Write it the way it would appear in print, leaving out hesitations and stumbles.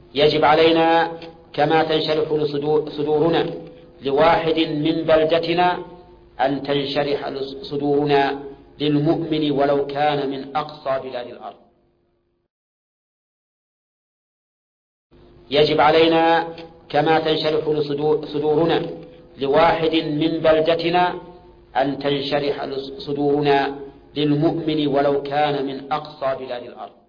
يجب علينا كما تنشرح صدورنا لواحد من بلدتنا أن تنشرح صدورنا للمؤمن ولو كان من أقصى بلاد الأرض. يجب علينا كما تنشرح صدورنا لواحد من بلدتنا أن تنشرح صدورنا للمؤمن ولو كان من أقصى بلاد الأرض.